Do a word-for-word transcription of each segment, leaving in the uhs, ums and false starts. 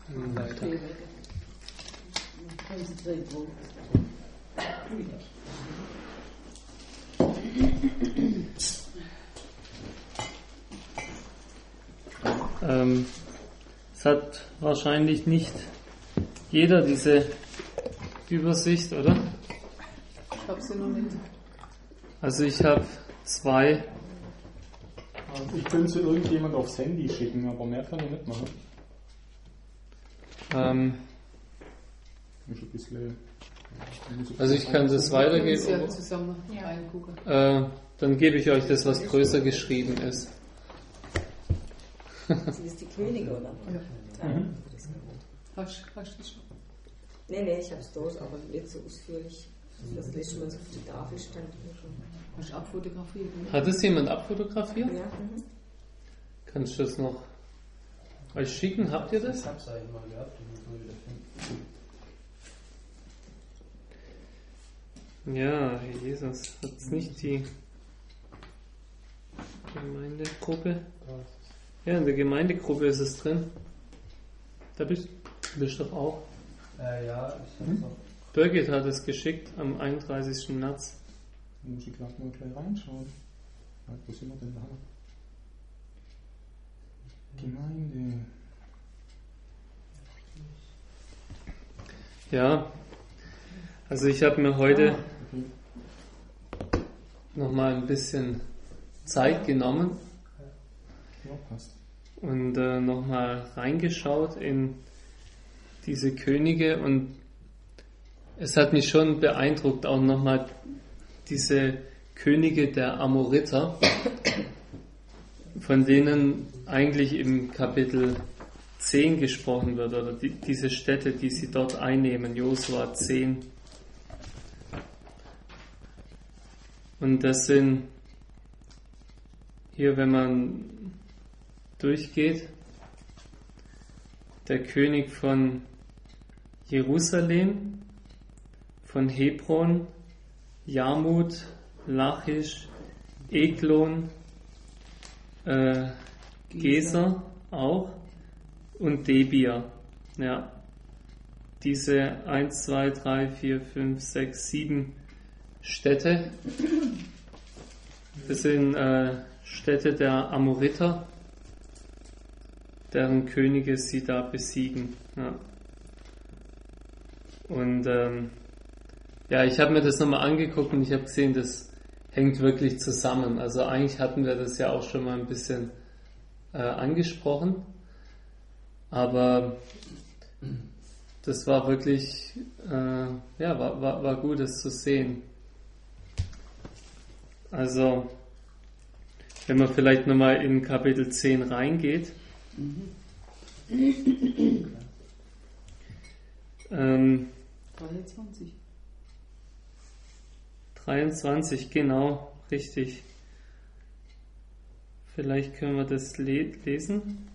Weiter. Ähm, es hat wahrscheinlich nicht jeder diese Übersicht, oder? Ich habe sie noch nicht. Also ich habe zwei. Ich könnte sie irgendjemand aufs Handy schicken, aber mehr kann ich nicht machen. Ähm, Ist ein bisschen, also ich kann das weitergeben. Wir können zusammen reingucken. Äh, dann gebe ich euch das, was größer geschrieben ist. Sind das die Könige, oder? Ja. Mhm. Hast, hast du das schon? Nee, nee, ich habe es durch, aber nicht so ausführlich. Das letzte Mal so auf die Tafel stand. Hast du abfotografiert? Ne? Hat es jemand abfotografiert? Ja. Mhm. Kannst du das noch euch schicken? Habt ihr das? Ich hab's eigentlich mal gehabt, ich muss mal wieder finden. Ja, Herr Jesus, hat es nicht die Gemeindegruppe? Ja, in der Gemeindegruppe ist es drin. Da bist du bist doch auch. Äh, ja, ich hab's Hm? noch. Birgit hat es geschickt am einunddreißigsten März. Da muss ich gleich mal gleich reinschauen. Ja, wo sind wir denn da? Gemeinde. Ja, also ich habe mir heute Ah, okay. nochmal ein bisschen Zeit genommen Ja, passt. und äh, nochmal reingeschaut in diese Könige, und es hat mich schon beeindruckt, auch nochmal diese Könige der Amoriter, von denen eigentlich im Kapitel zehn gesprochen wird, oder die, diese Städte, die sie dort einnehmen, Josua zehn. Und das sind hier, wenn man durchgeht, der König von Jerusalem, von Hebron, Jarmut, Lachisch, Eglon, äh, Geser auch und Debir. Ja, diese eins, zwei, drei, vier, fünf, sechs, sieben Städte, das sind äh, Städte der Amoriter, deren Könige sie da besiegen. Ja. Und ähm, ja, ich habe mir das nochmal angeguckt und ich habe gesehen, das hängt wirklich zusammen. Also eigentlich hatten wir das ja auch schon mal ein bisschen äh, angesprochen, aber das war wirklich, äh, ja, war, war, war gut, das zu sehen. Also, wenn man vielleicht nochmal in Kapitel zehn reingeht, ähm, dreiundzwanzig. dreiundzwanzig, genau, richtig. Vielleicht können wir das le- lesen.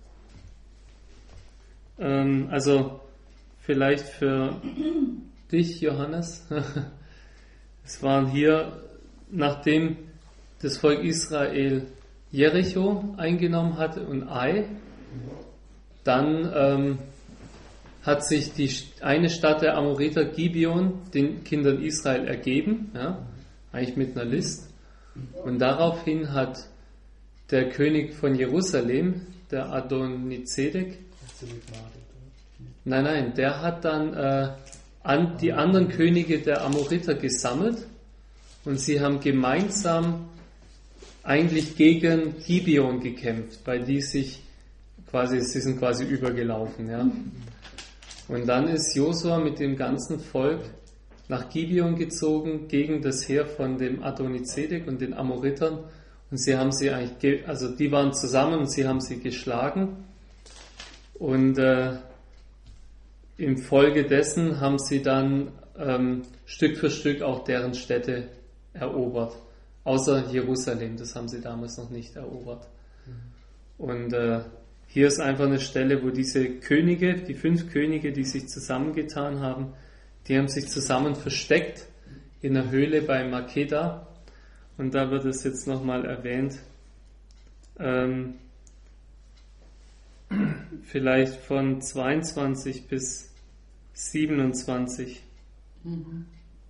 Ähm, also, vielleicht für dich, Johannes. Es waren hier, nachdem das Volk Israel Jericho eingenommen hatte und Ai, dann ähm, hat sich die eine Stadt der Amoriter, Gibeon, den Kindern Israel ergeben, ja, eigentlich mit einer List. Und daraufhin hat der König von Jerusalem, der Adonizedek, nein, nein, der hat dann äh, an die anderen Könige der Amoriter gesammelt und sie haben gemeinsam eigentlich gegen Gibeon gekämpft, weil die sich quasi, sie sind quasi übergelaufen, ja. Und dann ist Josua mit dem ganzen Volk nach Gibeon gezogen gegen das Heer von dem Adonizedek und den Amoritern, und sie haben sie eigentlich, ge- also die waren zusammen und sie haben sie geschlagen, und äh, im Folge dessen haben sie dann ähm, Stück für Stück auch deren Städte erobert, außer Jerusalem, das haben sie damals noch nicht erobert. Und äh, hier ist einfach eine Stelle, wo diese Könige, die fünf Könige, die sich zusammengetan haben, die haben sich zusammen versteckt in der Höhle bei Makeda. Und da wird es jetzt nochmal erwähnt. Ähm, vielleicht von zweiundzwanzig bis siebenundzwanzig. Mhm.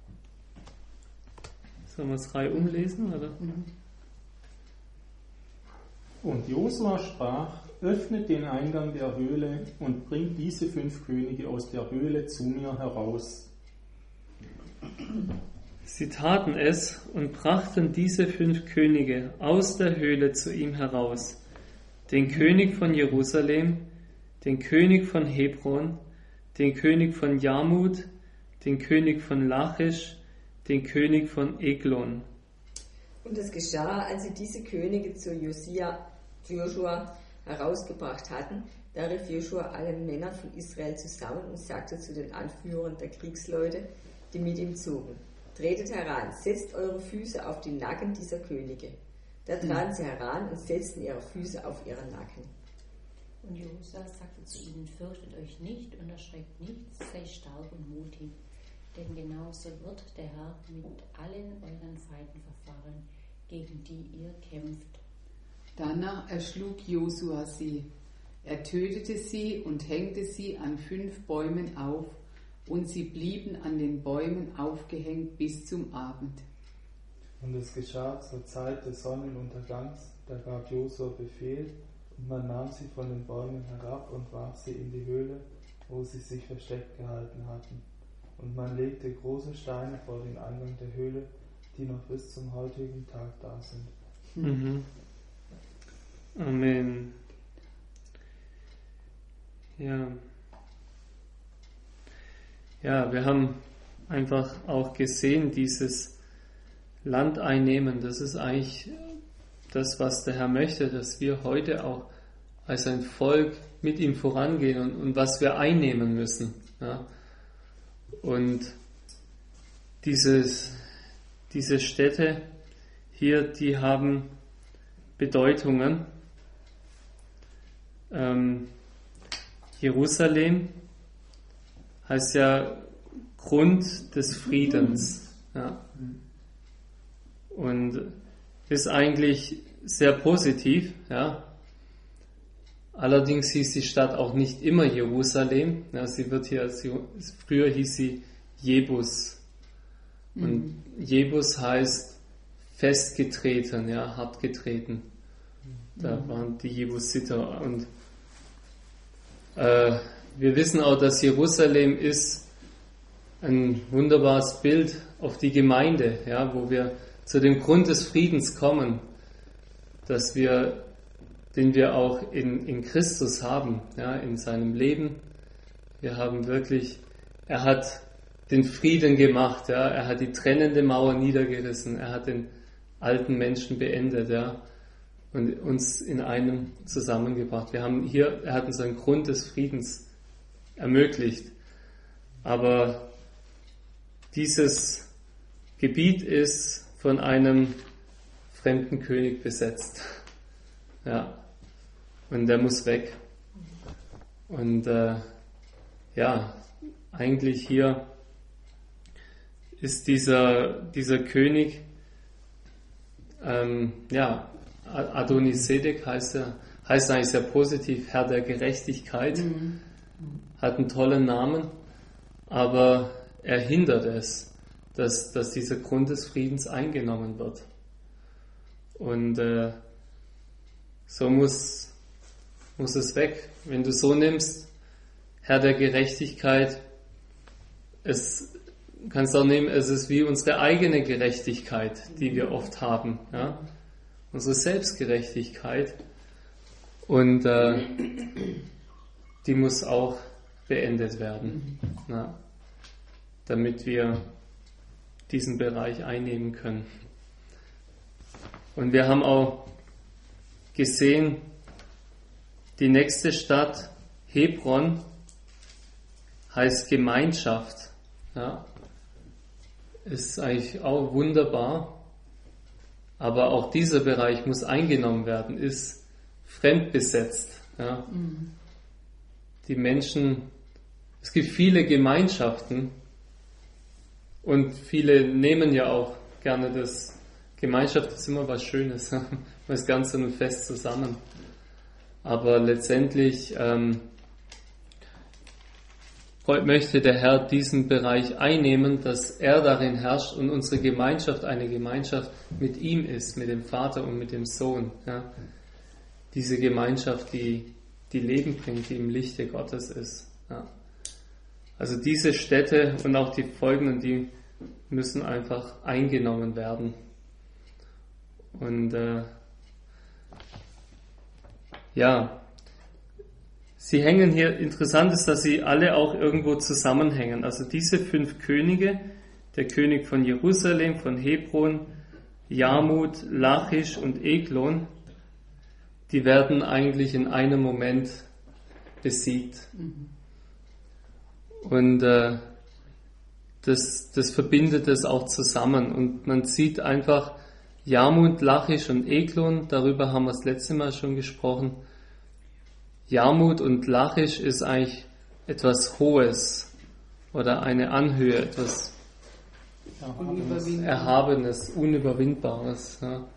Sollen wir es drei umlesen, oder? Mhm. Und Josua sprach: Öffnet den Eingang der Höhle und bringt diese fünf Könige aus der Höhle zu mir heraus. Sie taten es und brachten diese fünf Könige aus der Höhle zu ihm heraus. Den König von Jerusalem, den König von Hebron, den König von Jarmut, den König von Lachisch, den König von Eglon. Und es geschah, als sie diese Könige zu Josia, Joshua herausgebracht hatten, da rief Joshua alle Männer von Israel zusammen und sagte zu den Anführern der Kriegsleute, die mit ihm zogen: Tretet heran, setzt eure Füße auf die Nacken dieser Könige. Da traten sie heran und setzten ihre Füße auf ihre Nacken. Und Josua sagte zu ihnen: Fürchtet euch nicht und erschreckt nicht, seid stark und mutig. Denn genauso wird der Herr mit allen euren Feinden verfahren, gegen die ihr kämpft. Danach erschlug Josua sie. Er tötete sie und hängte sie an fünf Bäumen auf, und sie blieben an den Bäumen aufgehängt bis zum Abend. Und es geschah zur Zeit des Sonnenuntergangs, da gab Josua Befehl, und man nahm sie von den Bäumen herab und warf sie in die Höhle, wo sie sich versteckt gehalten hatten. Und man legte große Steine vor den Eingang der Höhle, die noch bis zum heutigen Tag da sind. Mhm. Amen. Ja. Ja, wir haben einfach auch gesehen, dieses Land einnehmen, das ist eigentlich das, was der Herr möchte, dass wir heute auch als ein Volk mit ihm vorangehen und, und was wir einnehmen müssen. Ja. Und dieses, diese Städte hier, die haben Bedeutungen. Ähm, Jerusalem heißt ja Grund des Friedens. Ja. Und ist eigentlich sehr positiv. Ja. Allerdings hieß die Stadt auch nicht immer Jerusalem. Ja, sie wird hier, sie, früher hieß sie Jebus. Und mhm. Jebus heißt festgetreten, ja, hart getreten. Da mhm. waren die Jebusiter. Und äh, wir wissen auch, dass Jerusalem ist ein wunderbares Bild auf die Gemeinde, ja, wo wir zu dem Grund des Friedens kommen, dass wir, den wir auch in, in Christus haben, ja, in seinem Leben. Wir haben wirklich, er hat den Frieden gemacht, ja, er hat die trennende Mauer niedergerissen, er hat den alten Menschen beendet, ja, und uns in einem zusammengebracht. Wir haben hier, er hat uns einen Grund des Friedens ermöglicht. Aber dieses Gebiet ist von einem fremden König besetzt. Ja. Und der muss weg. Und äh, ja, eigentlich hier ist dieser, dieser König, ähm, ja, Adonisedek heißt er, heißt eigentlich sehr positiv, Herr der Gerechtigkeit, mhm. hat einen tollen Namen, aber er hindert es, dass, dass dieser Grund des Friedens eingenommen wird. Und äh, so muss, muss es weg. Wenn du so nimmst, Herr der Gerechtigkeit, es kannst auch nehmen, es ist wie unsere eigene Gerechtigkeit, die wir oft haben, ja? Unsere Selbstgerechtigkeit, und äh, die muss auch beendet werden, ja? Damit wir diesen Bereich einnehmen können. Und wir haben auch gesehen, die nächste Stadt, Hebron, heißt Gemeinschaft. Ja, ist eigentlich auch wunderbar. Aber auch dieser Bereich muss eingenommen werden, ist fremdbesetzt. Ja. Mhm. Die Menschen, es gibt viele Gemeinschaften und viele nehmen ja auch gerne das, Gemeinschaft ist immer was Schönes, man ist ganz und fest zusammen. Aber letztendlich ähm, möchte der Herr diesen Bereich einnehmen, dass er darin herrscht und unsere Gemeinschaft eine Gemeinschaft mit ihm ist, mit dem Vater und mit dem Sohn. Ja. Diese Gemeinschaft, die, die Leben bringt, die im Lichte Gottes ist. Ja. Also diese Städte und auch die folgenden, die müssen einfach eingenommen werden. Und äh, ja, sie hängen hier, interessant ist, dass sie alle auch irgendwo zusammenhängen. Also diese fünf Könige, der König von Jerusalem, von Hebron, Jarmut, Lachisch und Eglon, die werden eigentlich in einem Moment besiegt. Mhm. Und äh, das, das verbindet es auch zusammen. Und man sieht einfach Jarmut, Lachisch und Eglon, darüber haben wir das letzte Mal schon gesprochen. Jarmut und Lachisch ist eigentlich etwas Hohes oder eine Anhöhe, etwas Erhabenes, Erhabenes Unüberwindbares. Ja.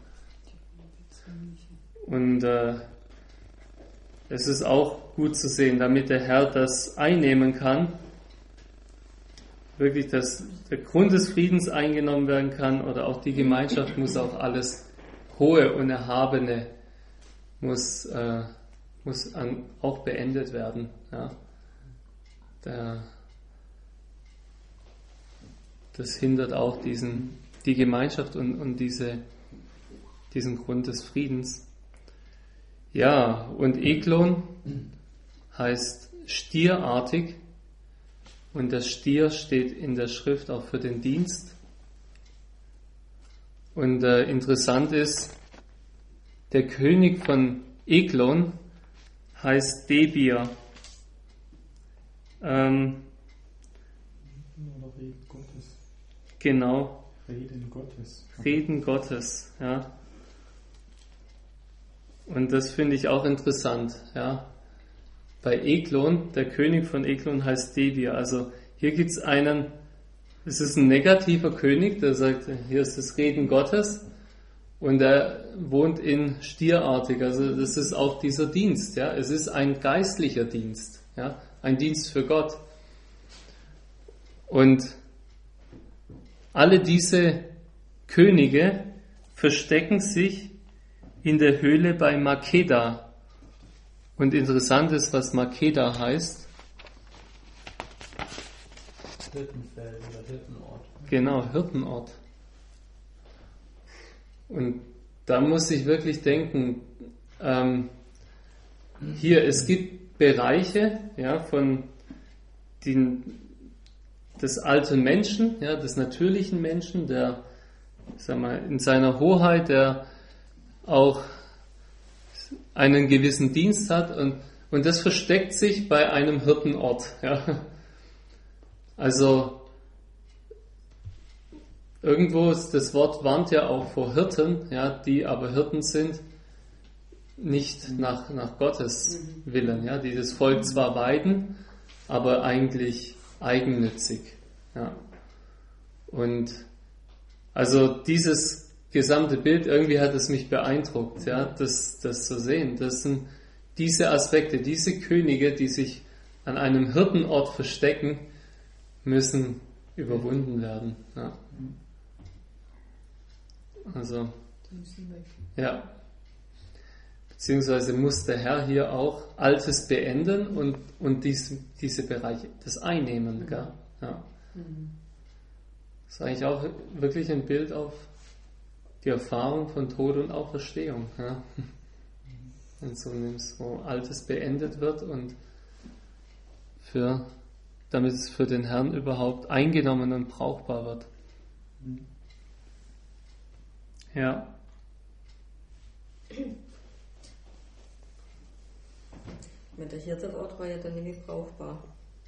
Und äh, es ist auch gut zu sehen, damit der Herr das einnehmen kann, wirklich, dass der Grund des Friedens eingenommen werden kann oder auch die Gemeinschaft muss auch alles Hohe und Erhabene muss, äh, muss an, auch beendet werden. Ja. Der, das hindert auch diesen, die Gemeinschaft und, und diese, diesen Grund des Friedens. Ja, und Eglon heißt stierartig. Und der Stier steht in der Schrift auch für den Dienst. Und äh, interessant ist, der König von Eglon heißt Debir. Ähm, Oder Reden Gottes. Genau. Reden Gottes. Reden Gottes, ja. Und das finde ich auch interessant, ja. Bei Eglon, der König von Eglon heißt Debir. Also hier gibt es einen, es ist ein negativer König, der sagt, hier ist das Reden Gottes und er wohnt in stierartig. Also das ist auch dieser Dienst, ja. Es ist ein geistlicher Dienst, ja, ein Dienst für Gott. Und alle diese Könige verstecken sich in der Höhle bei Makeda. Und interessant ist, was Makeda heißt. Hirtenfeld oder Hirtenort. Genau, Hirtenort. Und da muss ich wirklich denken, ähm, hier, es gibt Bereiche, ja, von den, des alten Menschen, ja, des natürlichen Menschen, der, sag mal, in seiner Hoheit, der auch einen gewissen Dienst hat und, und das versteckt sich bei einem Hirtenort. Ja. Also irgendwo ist das Wort warnt ja auch vor Hirten, ja, die aber Hirten sind, nicht nach, nach Gottes Willen, ja, die das Volk zwar weiden, aber eigentlich eigennützig. Ja. Und also dieses gesamte Bild, irgendwie hat es mich beeindruckt, ja, das, das zu sehen. Das sind diese Aspekte, diese Könige, die sich an einem Hirtenort verstecken, müssen überwunden werden. Ja. Also, ja. Beziehungsweise muss der Herr hier auch Altes beenden und, und dies, diese Bereiche, das einnehmen. Gell? Ja. Das ist eigentlich auch wirklich ein Bild auf die Erfahrung von Tod und Auferstehung. Ja. Wenn du so nimmst, wo Altes beendet wird und für, damit es für den Herrn überhaupt eingenommen und brauchbar wird. Ja. Mit der Hirtenort war ja dann nämlich brauchbar.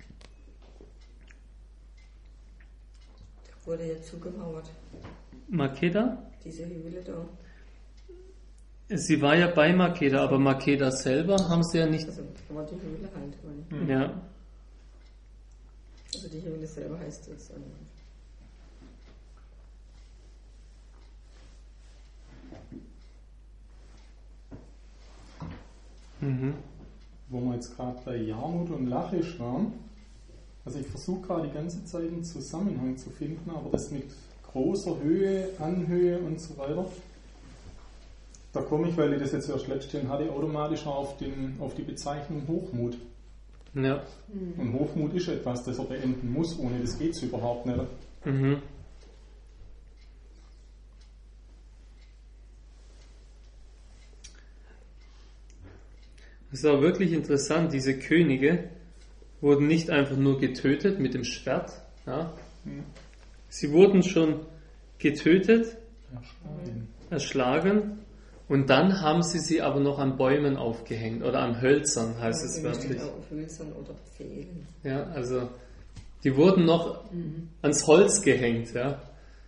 Der wurde ja zugemauert. Makeda? Diese Höhle da. Sie war ja bei Makeda, aber Makeda selber haben sie ja nicht. Also, aber die Höhle halt. Meine. Ja. Also die Höhle selber heißt jetzt. Ähm, Mhm. Wo wir jetzt gerade bei Jarmut und Lachisch waren. Also ich versuche gerade die ganze Zeit einen Zusammenhang zu finden, aber das mit großer Höhe, Anhöhe und so weiter, da komme ich, weil ich das jetzt erst letztens hatte, automatisch auf, den, auf die Bezeichnung Hochmut. Ja. Und Hochmut ist etwas, das er beenden muss, ohne das geht es überhaupt nicht. Mhm. Das ist auch wirklich interessant, diese Könige wurden nicht einfach nur getötet mit dem Schwert, ja. Sie wurden schon getötet, Erschlagen. erschlagen und dann haben sie sie aber noch an Bäumen aufgehängt oder an Hölzern, heißt es Ja, wörtlich. auf Hölzern oder Pfählen. Ja, also die wurden noch ans Holz gehängt, ja.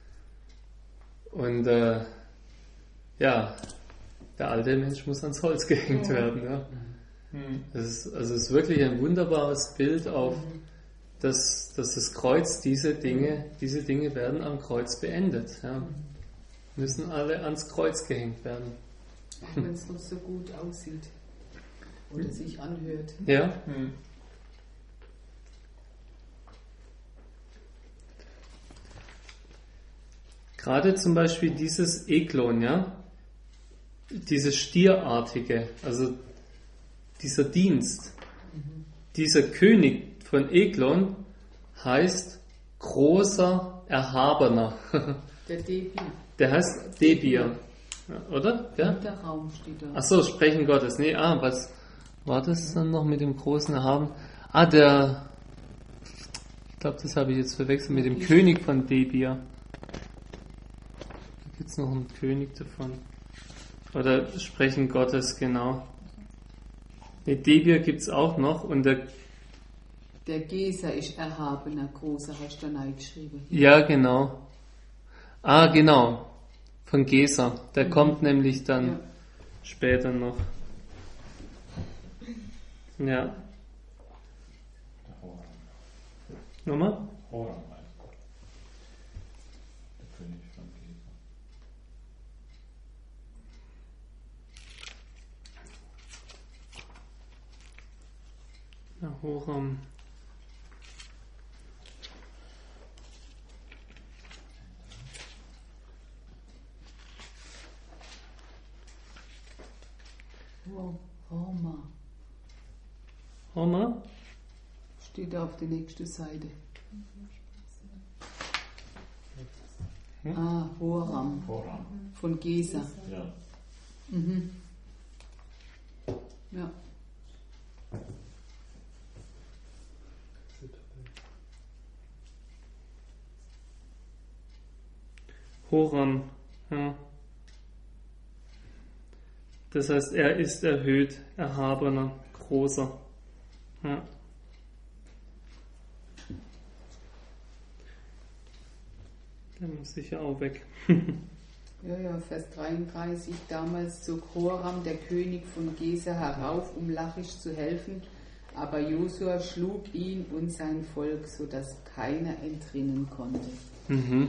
Und äh, ja, der alte Mensch muss ans Holz gehängt Ja. werden, ja. Mhm. Das ist, also es ist wirklich ein wunderbares Bild auf, dass, dass das Kreuz, diese Dinge, diese Dinge werden am Kreuz beendet, ja. Müssen alle ans Kreuz gehängt werden. Auch wenn es noch so gut aussieht oder sich anhört. Ja, Mhm. gerade zum Beispiel dieses Eklon, ja, dieses Stierartige, also dieser Dienst, dieser König von Eklon heißt großer Erhabener. Der Debi, Der heißt Debir, ja, oder? Ja? der Raum steht da. Achso, Sprechen Gottes. Nee, ah, was war das dann noch mit dem großen Erhaben? Ah, der, ich glaube, das habe ich jetzt verwechselt mit dem König von Debir. Da gibt es noch einen König davon. Oder Sprechen Gottes, genau. Nee, Debir gibt es auch noch und der, Der Geser ist erhabener, großer, hast du da reingeschrieben. ja, genau. Ah, genau. Von Geser. Der kommt nämlich dann Ja. später noch. Ja. Der Horam. Nochmal? Horam heißt er. Der König von Geser. Ja, Horam. Oh, Roma. Horma? Steht da auf der nächsten Seite. Hm? Ah, Horam. Horam. Von Geser. Ja. Mhm. Ja. Horam. Ja. Das heißt, er ist erhöht, erhabener, großer. Ja. Der muss sicher auch weg. Ja, ja, Vers dreiunddreißig. Damals zog Horam, der König von Geser, herauf, um Lachisch zu helfen, aber Josua schlug ihn und sein Volk, sodass keiner entrinnen konnte. Mhm.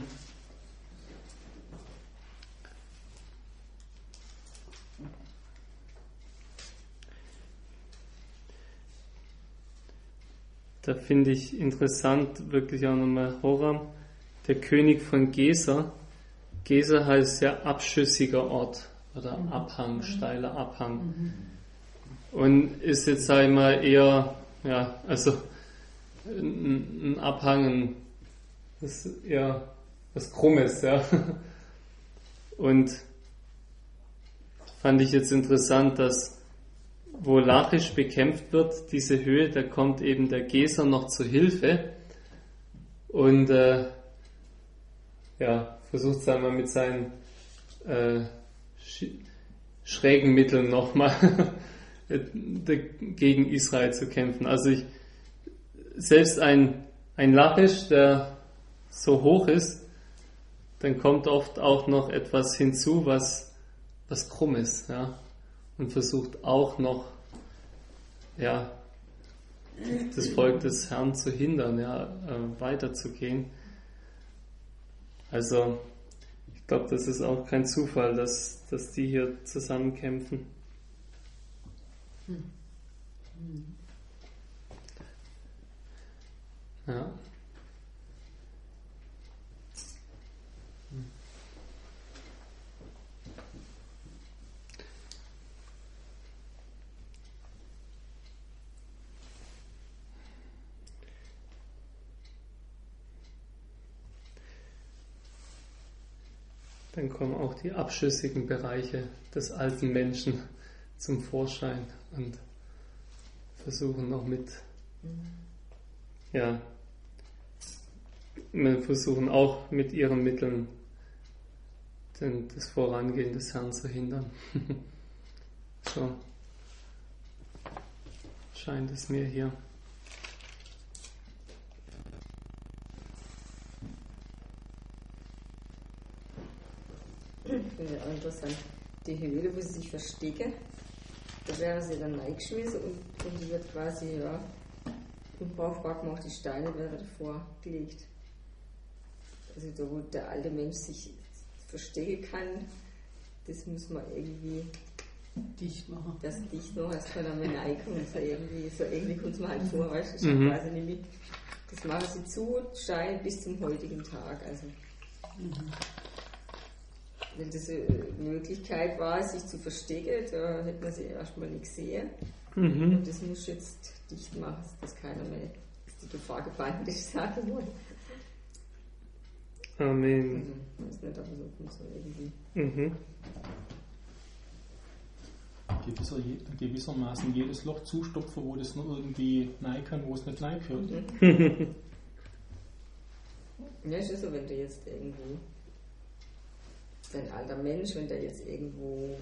Da finde ich interessant, wirklich auch nochmal Horam, der König von Geser. Geser heißt ja abschüssiger Ort oder Abhang, steiler Abhang. Und ist jetzt, sag ich mal, eher, ja, also ein, ein Abhang, ein, das ist eher was Krummes, ja. Und fand ich jetzt interessant, dass wo Lachisch bekämpft wird, diese Höhe, da kommt eben der Geser noch zur Hilfe und äh, ja, versucht es einmal mit seinen äh, sch schrägen Mitteln nochmal gegen Israel zu kämpfen. Also ich, selbst ein, ein Lachisch, der so hoch ist, dann kommt oft auch noch etwas hinzu, was, was krumm ist, ja. Und versucht auch noch, ja, das Volk des Herrn zu hindern, ja, äh, weiterzugehen. Also, ich glaube, das ist auch kein Zufall, dass, dass die hier zusammen kämpfen. Hm. Hm. Ja. Dann kommen auch die abschüssigen Bereiche des alten Menschen zum Vorschein und versuchen noch mit, ja, wir versuchen auch mit ihren Mitteln den, das Vorangehen des Herrn zu hindern. So scheint es mir hier. Ich finde auch interessant, die Höhle, wo sie sich verstecken, da wäre sie dann reingeschmissen und, und die wird quasi, ja, unbrauchbar gemacht, die Steine wären davor gelegt. Also da, wo der alte Mensch sich verstecken kann, das muss man irgendwie dicht machen. Das dicht machen, als kann er mehr reinkommen. So irgendwie, so irgendwie kommt es mir halt vor, weißt du, Mhm. quasi nämlich, das machen sie zu, Stein bis zum heutigen Tag. Also. Mhm. Wenn das eine Möglichkeit war, sich zu verstecken, da hätte man sie erstmal nicht gesehen. Mhm. Und das muss jetzt dicht machen, dass keiner mehr, dass die Gefahr gebannt ist, sage ich mal. Amen. Also, weiß nicht, aber so kommt so irgendwie. Mhm. Gewisser, gewissermaßen jedes Loch zustopfen, wo das nur irgendwie rein kann, wo es nicht rein gehört. Mhm. Ja, ist ja so, wenn du jetzt irgendwie ein alter Mensch, wenn der jetzt irgendwo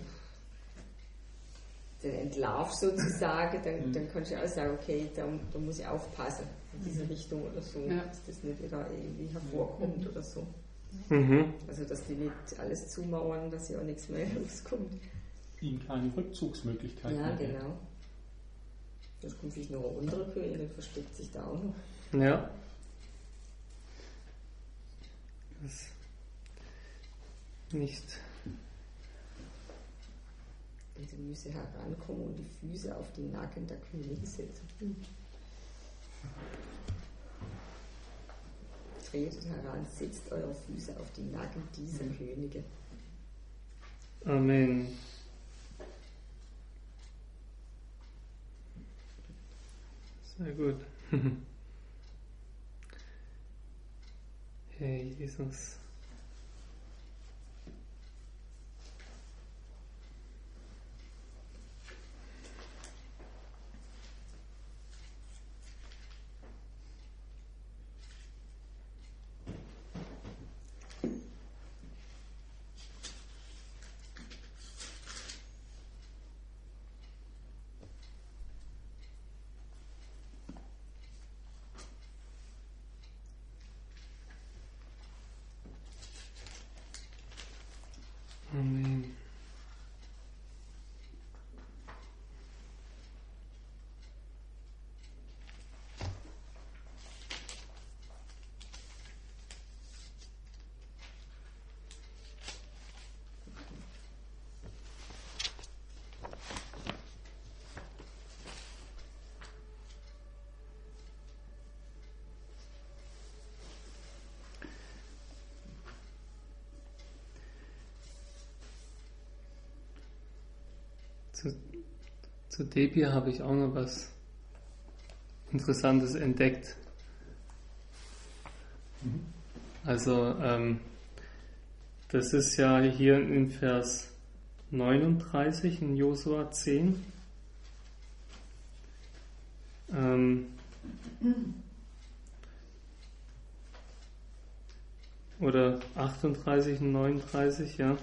den entlarvt sozusagen, dann, Mhm. dann kannst du ja auch sagen, okay, da, da muss ich aufpassen in diese Richtung oder so, Ja. dass das nicht wieder irgendwie hervorkommt oder so. Mhm. Also, dass die nicht alles zumauern, dass ja auch nichts mehr rauskommt. Ihnen keine Rückzugsmöglichkeit Ja, mehr. genau. Das kommt vielleicht noch eine andere Königin, versteckt sich da auch noch. Ja. Das nicht. Und sie müsse herankommen und die Füße auf die Nacken der Königin setzen. Tretet heran, setzt eure Füße auf die Nacken dieser Könige. Amen. Sehr gut. Herr Jesus. Amen. Zu, zu Debir habe ich auch noch was Interessantes entdeckt. Mhm. Also, ähm, das ist ja hier in Vers neununddreißig in Josua zehn. Ähm, oder achtunddreißig und neununddreißig, ja.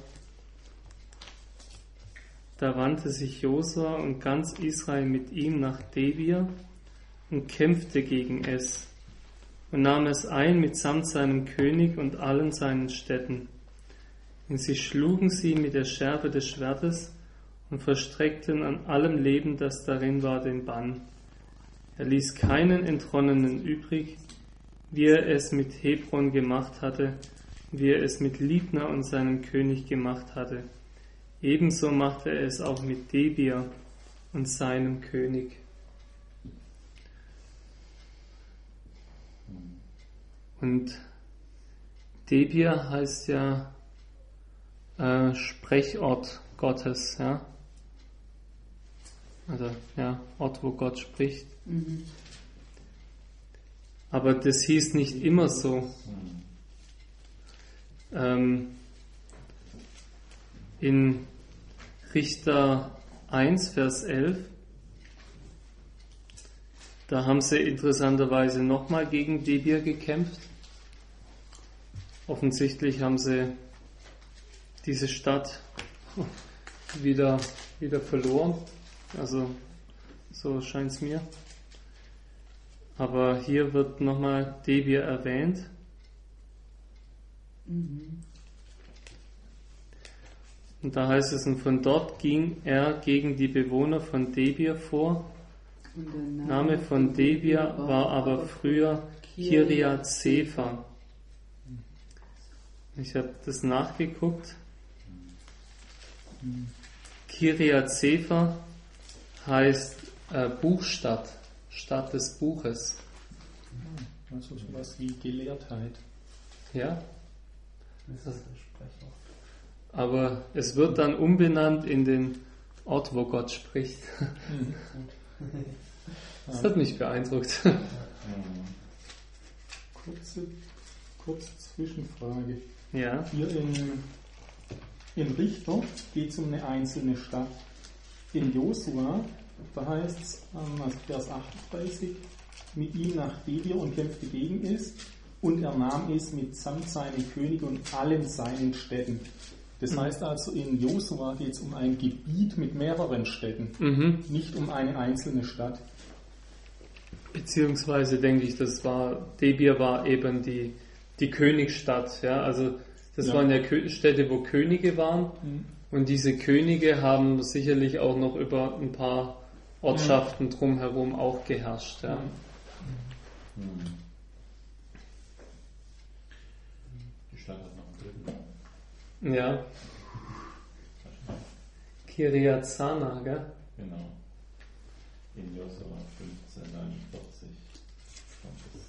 Da wandte sich Josua und ganz Israel mit ihm nach Debir und kämpfte gegen es und nahm es ein mitsamt seinem König und allen seinen Städten. Und sie schlugen sie mit der Schärfe des Schwertes und verstreckten an allem Leben, das darin war, den Bann. Er ließ keinen Entronnenen übrig, wie er es mit Hebron gemacht hatte, wie er es mit Libna und seinem König gemacht hatte. Ebenso machte er es auch mit Debir und seinem König. Und Debir heißt ja äh, Sprechort Gottes, ja. Also ja, Ort, wo Gott spricht. Mhm. Aber das hieß nicht immer so. Ähm, in Richter eins, Vers elf, da haben sie interessanterweise nochmal gegen Debir gekämpft. Offensichtlich haben sie diese Stadt wieder, wieder verloren. Also so scheint es mir. Aber hier wird nochmal Debir erwähnt. Mhm. Und da heißt es, und von dort ging er gegen die Bewohner von Debir vor. Und der Name, Name von Debir war aber früher Kiriath Sefer. Ich habe das nachgeguckt. Kiriath Sefer heißt äh, Buchstadt, Stadt des Buches. Also sowas wie Gelehrtheit. Ja, Das ist der Sprecher. aber es wird dann umbenannt in den Ort, wo Gott spricht. Das hat mich beeindruckt. Kurze, kurze Zwischenfrage. Ja, Hier in, in Richter geht es um eine einzelne Stadt. In Josua, da heißt es, also Vers achtunddreißig, mit ihm nach Debir und kämpfte gegen es, und er nahm es mitsamt seinen König und allen seinen Städten. Das heißt also, in Josua geht es um ein Gebiet mit mehreren Städten, mhm. nicht um eine einzelne Stadt. Beziehungsweise denke ich, das war, Debir war eben die, die Königsstadt. Ja? Also das Ja. waren ja Kö- Städte, wo Könige waren. Mhm. Und diese Könige haben sicherlich auch noch über ein paar Ortschaften drumherum auch geherrscht. Ja. Hm. Die Stadt hat noch einen dritten. Ja. Kiriath Sana, gell? Genau. In Josua fünfzehn neunundvierzig stand es.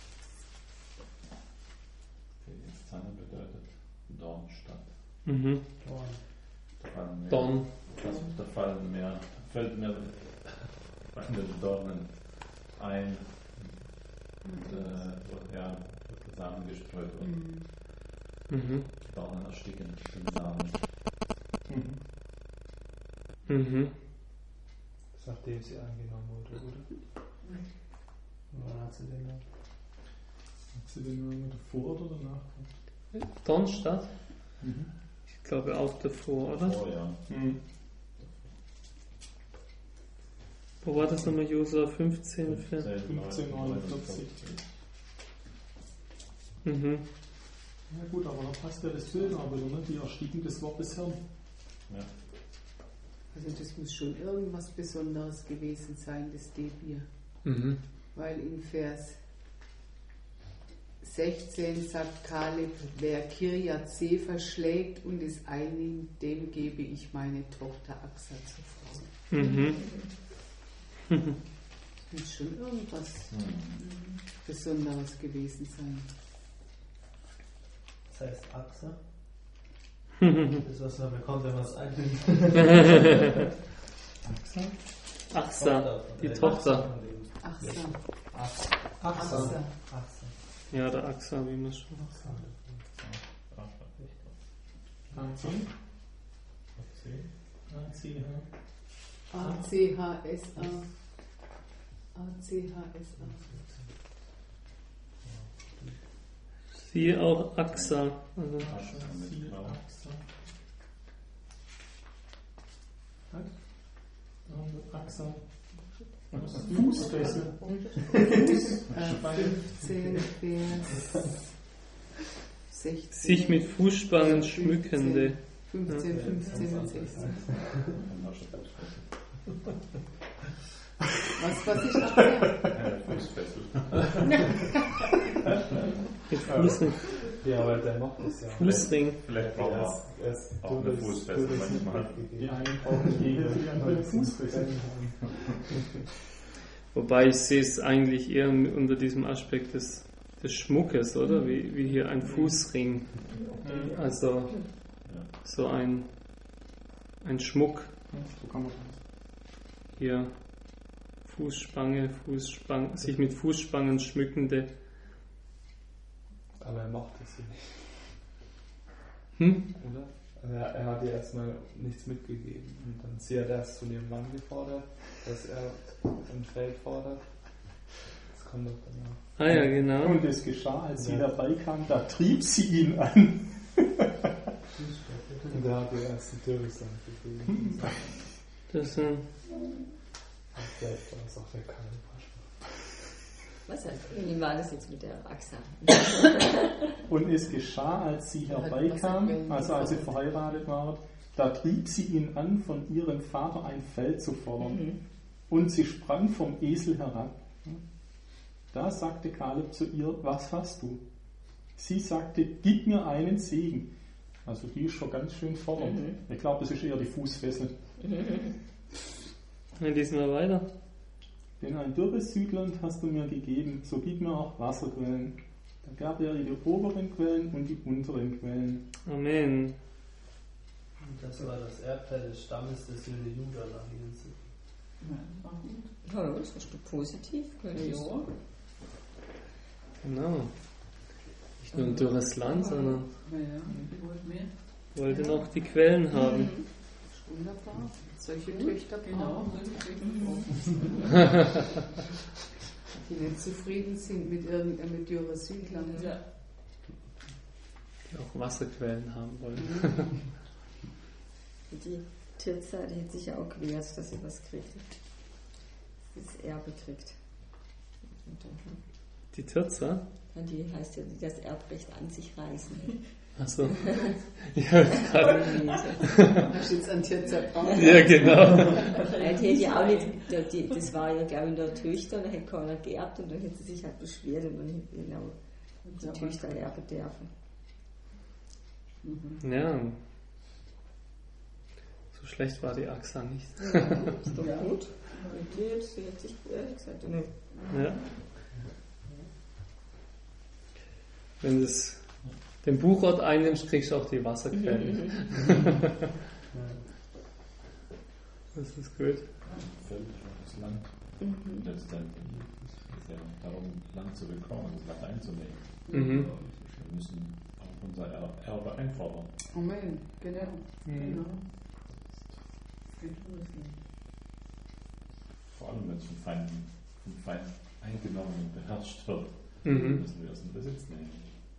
Kiriath Sana bedeutet Dornstadt. Mhm. Da fallen mehr, Dorn. also, da fallen mehr, fällt mir brennende Dornen ein. Und, äh, so, ja, wird zusammengestreut und Mhm. Dornen ersticken den Namen. Mhm. Mhm. Das ist nachdem sie angenommen wurde, oder? Wann hat sie den Namen? Hat sie den Namen davor oder danach? Dornstadt? Mhm. Ich glaube auch davor, oder? Oh ja. Mhm. Wo war das nochmal? Josua fünfzehn? Vers? fünfzehn neunundvierzig. Mhm. Ja gut, aber da passt ja das Bild, aber ne? Die erstiegen das Wort des Herrn. Ja. Also das muss schon irgendwas Besonderes gewesen sein, das Debir. Mhm. Weil in Vers sechzehn sagt Kaleb, wer Kiriath Sefer schlägt und es einnimmt, dem gebe ich meine Tochter Axa zur Frau. Mhm. Das muss schon irgendwas Hm. Besonderes gewesen sein. Das heißt Axa. Das ist, was man bekommt, wenn man es einnimmt. Axa? Achsa, die Tochter. Axa. Axa. Axa. Axa. Ja, der Axa, wie man schon. A C? A C, ja. A C H S A. A C H S A. Siehe auch Axa. Also, Sie, Axa. Was? Da haben wir Axa. Fußfessel. fünfzehn, Vers sechzehn. sich mit Fußspangen schmückende. fünfzehn, fünfzehn und sechzehn. Was, was ich dachte? Fußfessel. Mit Fußen. Ja, aber der macht das ja. Fußring. Vielleicht braucht Er man ist, er ist auch eine Fußfessel manchmal. Die einen brauchen die, die anderen Fußfessel. Wobei ich sehe es eigentlich eher unter diesem Aspekt des, des Schmuckes, oder? Wie, wie hier ein Fußring. Also so ein, ein Schmuck. So kann man Hier Fußspange, Fußspange, sich mit Fußspangen schmückende. Aber er macht das ja nicht, Hm? oder? Also er, er hat ihr erstmal nichts mitgegeben. Und dann sie hat erst von ihrem Mann gefordert, dass er ein Feld fordert. Das kommt doch danach. Ah ja, genau. Und es geschah, als sie Ja. herbeikam, da trieb sie ihn an. Und er hat ihr erst die Türkistan gegeben. Das, äh, Vielleicht war es auch der Kalle. Was heißt, wie war das jetzt mit der Axa? Und es geschah, als sie herbeikam, also als sie verheiratet waren, da trieb sie ihn an, von ihrem Vater ein Feld zu fordern. Mhm. Und sie sprang vom Esel herab. Da sagte Kaleb zu ihr, was hast du? Sie sagte, gib mir einen Segen. Also die ist schon ganz schön fordernd. Mhm. Ich glaube, es ist eher die Fußfessel. dann lesen wir weiter. Denn ein dürres Südland hast du mir gegeben, so gib mir auch Wasserquellen. Da gab er ihr die oberen Quellen und die unteren Quellen. Amen. Und das war das Erbteil des Stammes des Söhne Juda nach Jesu. Ja, das ist doch positiv. Ja. Genau. Nicht nur ein dürres Land, sondern Naja, die wollten mehr. wollte noch die Quellen haben. Wunderbar. Solche Töchter Genau. brauchen, die nicht zufrieden sind mit irgendeinem dürren Südland. Ja. Die auch Wasserquellen haben wollen. Die Tirza, die hat sich ja auch gewehrt, dass sie was kriegt. Das Erbe kriegt. Und dann, Die Tirza? ja, die heißt ja, die das Erbrecht an sich reißen. Achso. Ja, gerade. Hast du jetzt an Tirza gebraucht? Ja, genau. Ja, die hätte ja auch nicht, die, die, das war ja glaube ich nur Töchter, da hätte keiner geerbt und dann hätte sie sich halt beschwert und dann hätte genau die Töchter erben dürfen. Ja. So schlecht war die Axa nicht. Ist doch gut. Und die hat sie hat sich ehrlich gesagt, ne. Ja. Wenn du es den Buchort einnimmst, kriegst du auch die Wasserquellen. Das ist gut. Völlig das Land. Mhm. Letztendlich ist es ja darum, Land zu bekommen, das Land einzunehmen. Mhm. Wir müssen auch unser Er- Erbe einfordern. Amen, genau. Mhm. Vor allem, wenn es von Feinden, von Feinden eingenommen und beherrscht wird, Mhm. müssen wir es in Besitz nehmen.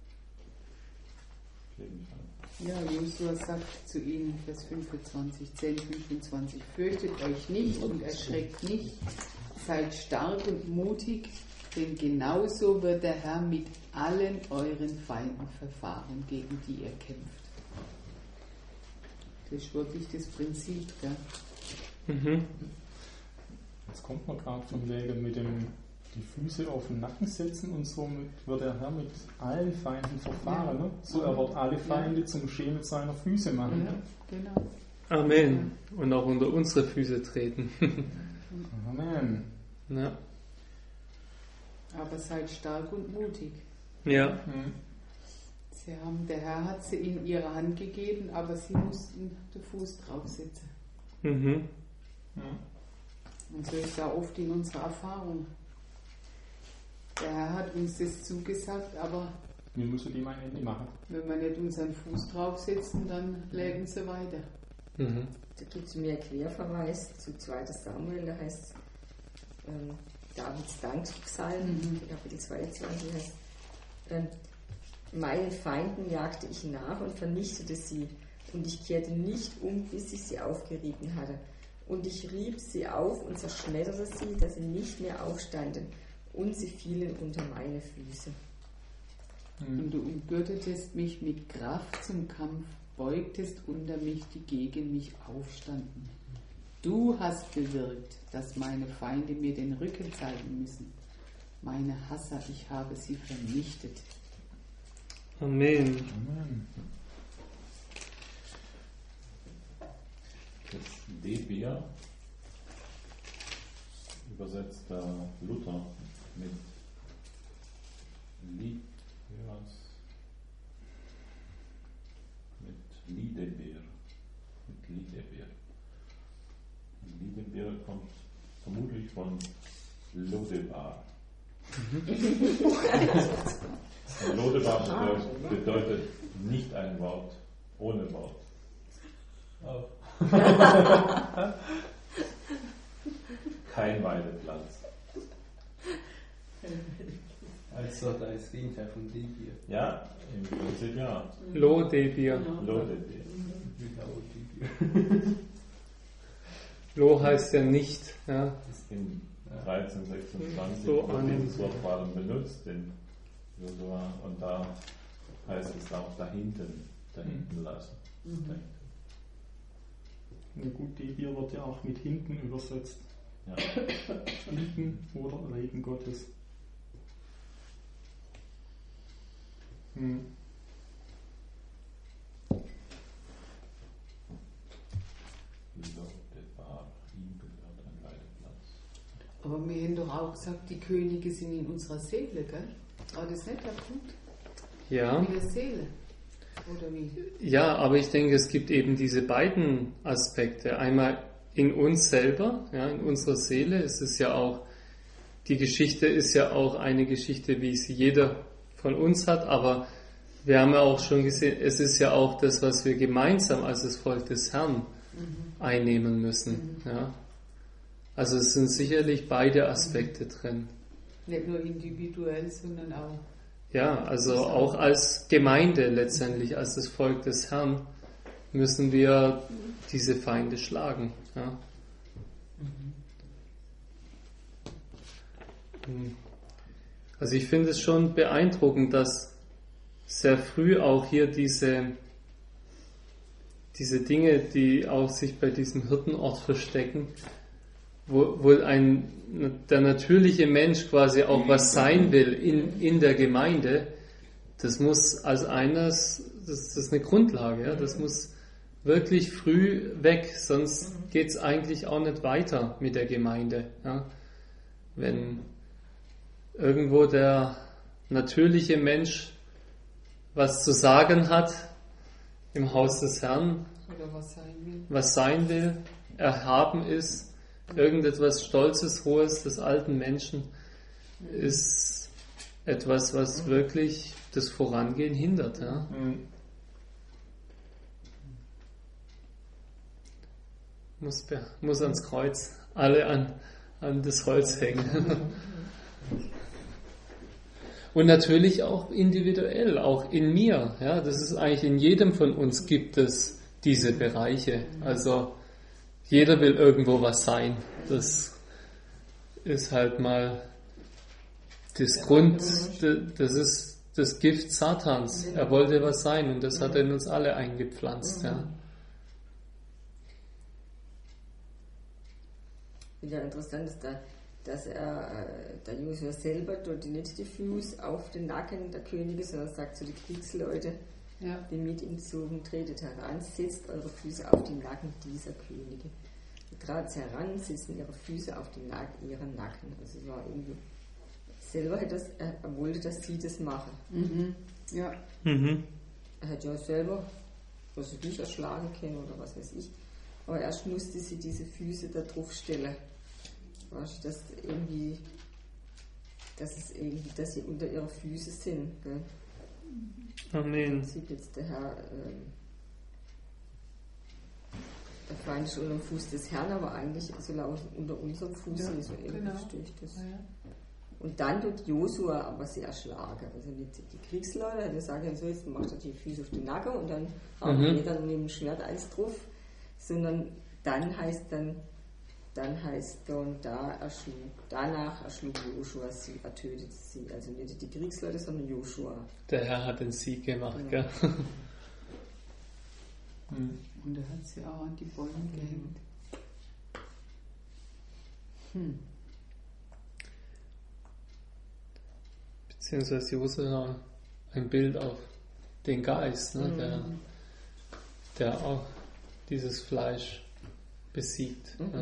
Auf jeden Fall. Ja, Josua sagt zu ihnen, Vers fünfundzwanzig, zehn, fünfundzwanzig, fürchtet euch nicht und erschreckt nicht, seid stark und mutig, denn genauso wird der Herr mit allen euren Feinden verfahren, gegen die ihr kämpft. Das ist wirklich das Prinzip, gell? Mhm. Jetzt kommt man gerade von wegen mit dem die Füße auf den Nacken setzen und somit wird der Herr mit allen Feinden verfahren. Ja. Ne? So er wird alle Feinde zum Schemel seiner Füße machen. Ja, genau. Amen. Und auch unter unsere Füße treten. Amen. Ja. Aber seid stark und mutig. Ja. Mhm. Sie haben, der Herr hat sie in ihre Hand gegeben, aber sie mussten den Fuß draufsetzen. Mhm. Ja. Und so ist da oft in unserer Erfahrung. Der Herr hat uns das zugesagt, aber Wir müssen dem ein Ende machen. wenn wir nicht unseren Fuß draufsetzen, dann leben sie weiter. Mhm. Da gibt es mir einen Querverweis zu zweiten Samuel, da heißt ähm, Davids Dankpsalm, Mhm. Kapitel zweiundzwanzig heißt, ähm, meinen Feinden jagte ich nach und vernichtete sie, und ich kehrte nicht um, bis ich sie aufgerieben hatte. Und ich rieb sie auf und zerschmetterte sie, dass sie nicht mehr aufstanden, und sie fielen unter meine Füße. Und du umgürtetest mich mit Kraft zum Kampf, beugtest unter mich, die gegen mich aufstanden. Du hast bewirkt, dass meine Feinde mir den Rücken zeigen müssen. Meine Hasser, ich habe sie vernichtet. Amen. Amen. Das Debir übersetzt der Luther mit Lied, wie war's? Mit Lidebir. Mit Lidebir. Lidebir kommt vermutlich von Lodebar. Lodebar bedeutet, bedeutet nicht ein Wort ohne Wort. Oh. Kein Weideplatz. Also da ist das Gegenteil von Debir. Ja, im Prinzip ja. Lo-Debir. Lodebir. Lo heißt ja nicht. Ja. In dreizehn sechsundzwanzig So wird annehmen. dieses Wort vor allem benutzt in Josua und da heißt es auch dahinten, dahinten lassen. Dahinten. Na gut, Debir wird ja auch mit hinten übersetzt. Ja. Hinten oder Regen Gottes. Hm. Lodebar, ihm gehört ein Weideplatz. Aber wir haben doch auch gesagt, die Könige sind in unserer Seele, gell? War das nicht der Punkt? Ja. In der Seele. Oder wie? Ja, aber ich denke, es gibt eben diese beiden Aspekte. Einmal in uns selber, ja, in unserer Seele. Es ist ja auch, die Geschichte ist ja auch eine Geschichte, wie sie jeder von uns hat, aber wir haben ja auch schon gesehen, es ist ja auch das, was wir gemeinsam als das Volk des Herrn mhm. einnehmen müssen. Mhm. Ja. Also es sind sicherlich beide Aspekte mhm. drin. Nicht nur individuell, sondern auch. Ja, also auch als Gemeinde letztendlich, als das Volk des Herrn, müssen wir diese Feinde schlagen. Ja. Also ich finde es schon beeindruckend, dass sehr früh auch hier diese, diese Dinge, die auch sich bei diesem Hirtenort verstecken, wo, wo ein, der natürliche Mensch quasi auch was sein will in, in der Gemeinde, das muss als eines, das, das ist eine Grundlage, ja, das muss wirklich früh weg, sonst geht es eigentlich auch nicht weiter mit der Gemeinde. Ja. Wenn irgendwo der natürliche Mensch was zu sagen hat im Haus des Herrn, oder was sein will, was sein will, erhaben ist, irgendetwas Stolzes, Hohes des alten Menschen, ist etwas, was wirklich das Vorangehen hindert. Ja? Mhm. Muss, muss ans Kreuz, alle an, an das Holz hängen. Und natürlich auch individuell, auch in mir. Ja, das ist eigentlich in jedem von uns gibt es diese Bereiche. Also jeder will irgendwo was sein. Das ist halt mal das Grund, das ist das Gift Satans. Er wollte was sein und das hat er in uns alle eingepflanzt. Ja. Ja, interessant ist da, dass er, der Josua selber tut nicht die Füße auf den Nacken der Könige, sondern sagt zu den Kriegsleuten, ja. die mit ihm zogen, tretet heran, setzt eure Füße auf die Nacken dieser Könige. Ihr trat heran, setzten ihre Füße auf die Nacken, ihren Nacken. Also war irgendwie, selber hätte das, er wollte, dass sie das machen. Mhm. Ja. Mhm. Er hätte ja selber, was ich nicht erschlagen können oder was weiß ich, aber erst musste sie diese Füße da drauf stellen. Weißt du, dass irgendwie, dass es irgendwie, dass sie unter ihre Füße sind. Gell? Amen. Sieht jetzt der Herr, ähm, der Feind ist unter dem Fuß des Herrn, aber eigentlich soll er auch unter unserem Fuß sein, ja, so irgendwie genau. verstehe ich das. Ja, ja. Und dann tut Josua aber sie erschlagen. Also nicht die Kriegsleute, die sagen so, jetzt macht er die Füße auf den Nacken und dann haben wir dann mit dem Schwert eins drauf, sondern dann heißt dann, dann heißt dann, da erschlug, danach erschlug Joshua sie, er tötete sie. Also nicht die Kriegsleute, sondern Joshua. Der Herr hat den Sieg gemacht, ja. Gell? Und er hat sie auch an die Bäume gehängt. Hm. Beziehungsweise Josua ein Bild auf den Geist, ne, der, der auch dieses Fleisch besiegt. Mhm. Ja.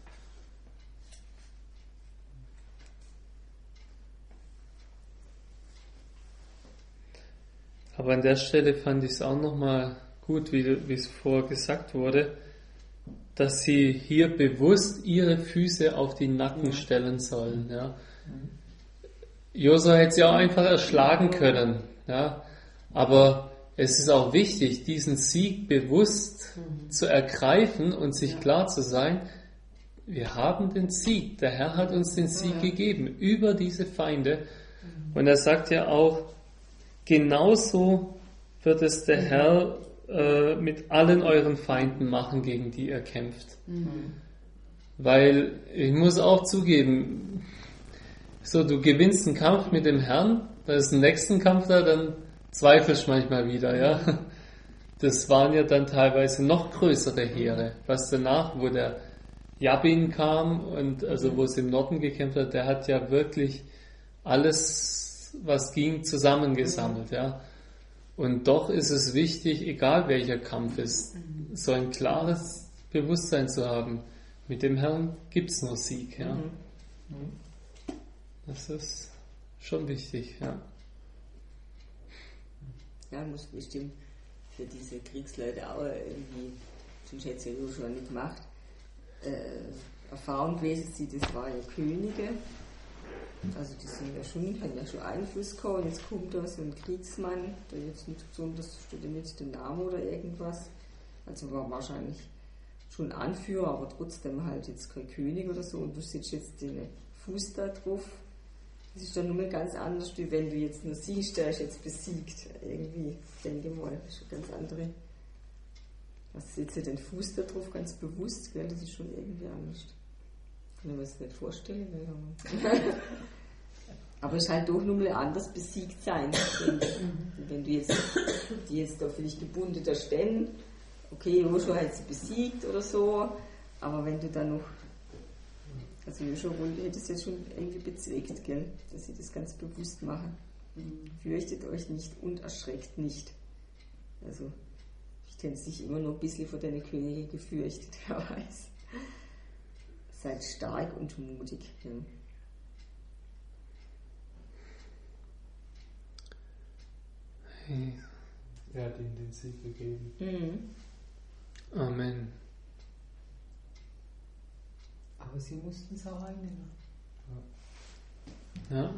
Aber an der Stelle fand ich es auch nochmal gut, wie, wie es vorher gesagt wurde, dass sie hier bewusst ihre Füße auf die Nacken ja. stellen sollen. Ja. Josua hätte sie auch einfach erschlagen können. Ja. Aber es ist auch wichtig, diesen Sieg bewusst mhm. zu ergreifen und sich ja. klar zu sein, wir haben den Sieg. Der Herr hat uns den Sieg ja. gegeben über diese Feinde. Mhm. Und er sagt ja auch, genauso wird es der mhm. Herr äh, mit allen euren Feinden machen, gegen die ihr kämpft. Mhm. Weil ich muss auch zugeben, so du gewinnst einen Kampf mit dem Herrn, da ist ein nächsten Kampf da, dann zweifelst du manchmal wieder, ja. Das waren ja dann teilweise noch größere Heere. Was danach, wo der Jabin kam und also wo es im Norden gekämpft hat, der hat ja wirklich alles, was ging, zusammengesammelt, ja. Und doch ist es wichtig, egal welcher Kampf ist, so ein klares Bewusstsein zu haben. Mit dem Herrn gibt es nur Sieg, ja. Das ist schon wichtig, ja. Ja, muss bestimmt für diese Kriegsleute auch irgendwie, sonst hätte es ja Joshua nicht gemacht, äh, Erfahrung gewesen, sie, das waren ja Könige, also die sind ja schon, haben ja schon Einfluss gehabt, jetzt kommt da so ein Kriegsmann, der jetzt nicht besonders, steht ja nicht den Namen oder irgendwas, also war wahrscheinlich schon Anführer, aber trotzdem halt jetzt kein König oder so, und du sitzt jetzt den Fuß da drauf. Das ist dann nur mal ganz anders, wie wenn du jetzt nur siehst, der ist jetzt besiegt. Irgendwie, denke mal, das ist eine ganz andere. Was setzt ihr den Fuß da drauf, ganz bewusst, gell? Das ist schon irgendwie anders. Kann ich mir das nicht vorstellen. Ja. Aber es ist halt doch nur mal anders besiegt sein. Wenn du jetzt, die jetzt da vielleicht gebunden da stehen, okay, Joshua hat sie besiegt oder so, aber wenn du dann noch, also Joshua hätte es jetzt schon irgendwie bezweckt, gell, dass sie das ganz bewusst machen. Fürchtet euch nicht und erschreckt nicht. Also, ich hätte sich immer noch ein bisschen vor deine Könige gefürchtet, wer weiß. Seid stark und mutig. Ja. Hey. Er hat ihnen den Sieg gegeben. Mhm. Amen. Aber sie mussten es auch einnehmen. Ja.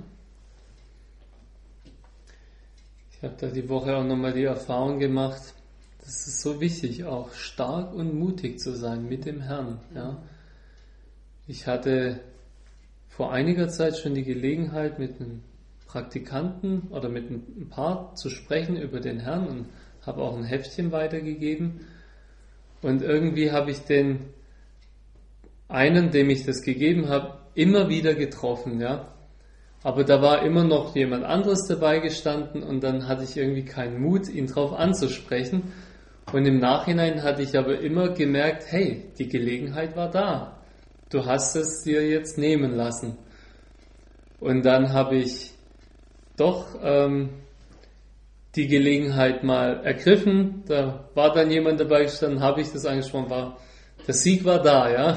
Ich habe da die Woche auch nochmal die Erfahrung gemacht, das ist so wichtig, auch stark und mutig zu sein mit dem Herrn. Ja. Ich hatte vor einiger Zeit schon die Gelegenheit, mit einem Praktikanten oder mit ein paar zu sprechen über den Herrn und habe auch ein Heftchen weitergegeben. Und irgendwie habe ich den einen, dem ich das gegeben habe, immer wieder getroffen, ja. Aber da war immer noch jemand anderes dabei gestanden und dann hatte ich irgendwie keinen Mut, ihn drauf anzusprechen. Und im Nachhinein hatte ich aber immer gemerkt, hey, die Gelegenheit war da. Du hast es dir jetzt nehmen lassen. Und dann habe ich doch ähm, die Gelegenheit mal ergriffen. Da war dann jemand dabei gestanden, habe ich das angesprochen, war, der Sieg war da, ja.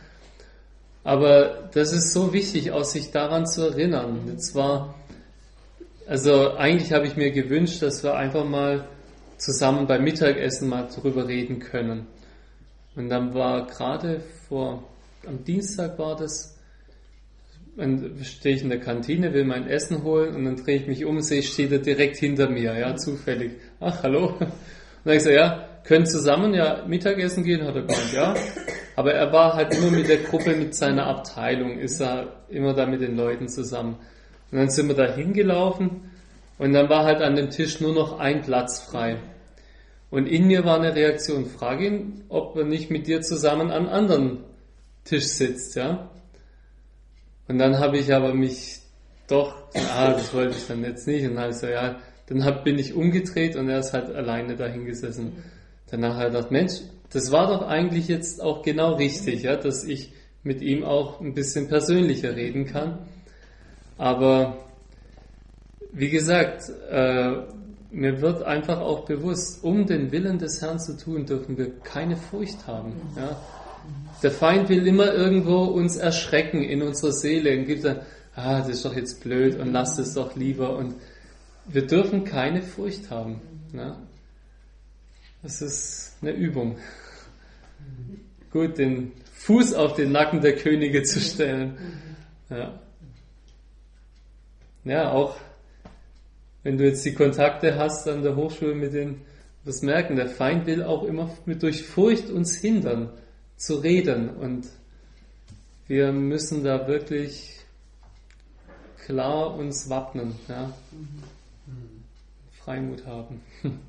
Aber das ist so wichtig, auch sich daran zu erinnern. Jetzt war, also eigentlich habe ich mir gewünscht, dass wir einfach mal zusammen beim Mittagessen mal drüber reden können. Und dann war gerade vor, am Dienstag war das, dann stehe ich in der Kantine, will mein Essen holen und dann drehe ich mich um, sehe, steht er direkt hinter mir, ja, zufällig. Ach, hallo. Und dann habe ich gesagt, ja, können zusammen ja Mittagessen gehen, hat er gemeint, ja. Aber er war halt immer mit der Gruppe, mit seiner Abteilung, ist er immer da mit den Leuten zusammen. Und dann sind wir da hingelaufen und dann war halt an dem Tisch nur noch ein Platz frei. Und in mir war eine Reaktion, frage ihn, ob er nicht mit dir zusammen an einem anderen Tisch sitzt, ja. Und dann habe ich aber mich doch, ah, das wollte ich dann jetzt nicht. Und dann habe ich so, ja, dann hab, bin ich umgedreht und er ist halt alleine da hingesessen. Danach habe ich gedacht, Mensch, das war doch eigentlich jetzt auch genau richtig, ja, dass ich mit ihm auch ein bisschen persönlicher reden kann. Aber wie gesagt, äh, mir wird einfach auch bewusst, um den Willen des Herrn zu tun, dürfen wir keine Furcht haben. Ja? Der Feind will immer irgendwo uns erschrecken in unserer Seele und gibt dann, ah, das ist doch jetzt blöd und lasst es doch lieber. Und wir dürfen keine Furcht haben. Ja? Das ist eine Übung. Gut, den Fuß auf den Nacken der Könige zu stellen. Ja, ja auch wenn du jetzt die Kontakte hast an der Hochschule mit den, das merken, der Feind will auch immer mit durch Furcht uns hindern, zu reden. Und wir müssen da wirklich klar uns wappnen, ja? Freimut haben.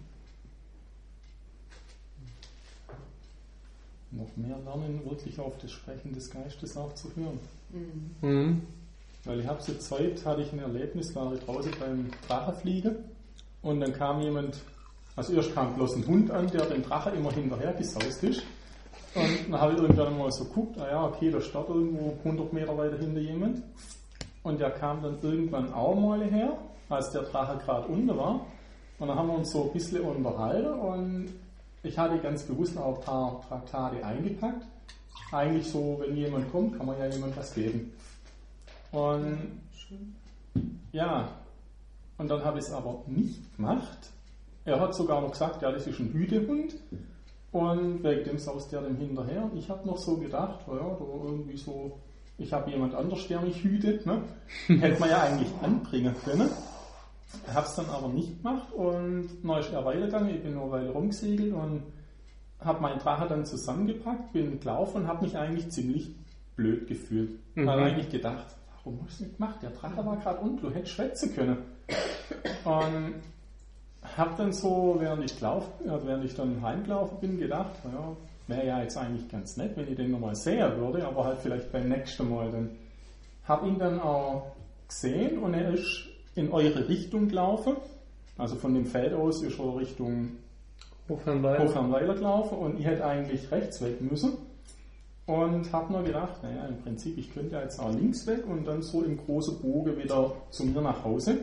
Noch mehr lernen, wirklich auf das Sprechen des Geistes auch zu hören. Mhm. Weil ich habe zur Zeit, hatte ich ein Erlebnis, war ich draußen beim Drachenfliegen und dann kam jemand, also erst kam bloß ein Hund an, der dem Drache immer hinterher gesaust ist. Und dann habe ich irgendwann mal so geguckt, ah ja, okay, da steht irgendwo hundert Meter weiter hinter jemand. Und der kam dann irgendwann auch mal her, als der Drache gerade unten war. Und dann haben wir uns so ein bisschen unterhalten und ich hatte ganz bewusst auch ein paar Traktate eingepackt. Eigentlich so, wenn jemand kommt, kann man ja jemand was geben. Und ja, und dann habe ich es aber nicht gemacht. Er hat sogar noch gesagt, ja, das ist ein Hütehund. Und wegen dem saust der dem hinterher. Und ich habe noch so gedacht, ja, da irgendwie so, ich habe jemand anders, der mich hütet. Ne? Hätte man ja eigentlich anbringen können. Ich habe es dann aber nicht gemacht und dann ist er weitergegangen. Ich bin nur eine Weile rumgesegelt und habe meinen Drache dann zusammengepackt, bin gelaufen und habe mich eigentlich ziemlich blöd gefühlt. Ich mhm. habe eigentlich gedacht, warum hast du das nicht gemacht? Der Drache war gerade unten, du hättest schwätzen können. Und habe dann so, während ich, glaub, während ich dann heimgelaufen bin, gedacht, ja, wäre ja jetzt eigentlich ganz nett, wenn ich den nochmal sehen würde, aber halt vielleicht beim nächsten Mal. Dann habe ihn dann auch gesehen und er ist in eure Richtung gelaufen. Also von dem Feld aus ist er Richtung Hofherrnweiler Hofherrnweiler gelaufen und ich hätte eigentlich rechts weg müssen. Und habe nur gedacht, naja, im Prinzip, ich könnte ja jetzt auch links weg und dann so im großen Bogen wieder zu mir nach Hause.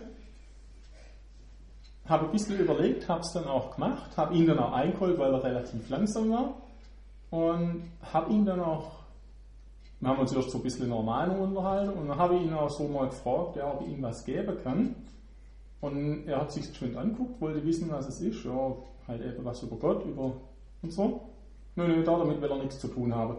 Habe ein bisschen überlegt, habe es dann auch gemacht, habe ihn dann auch eingeholt, weil er relativ langsam war. Und habe ihn dann auch, wir haben uns erst so ein bisschen normal unterhalten und dann habe ich ihn auch so mal gefragt, ja, ob ich ihm was geben kann. Und er hat sich geschwind angeguckt, wollte wissen, was es ist. Ja, halt eben was über Gott, über und so. Nö, nö, damit will er nichts zu tun haben.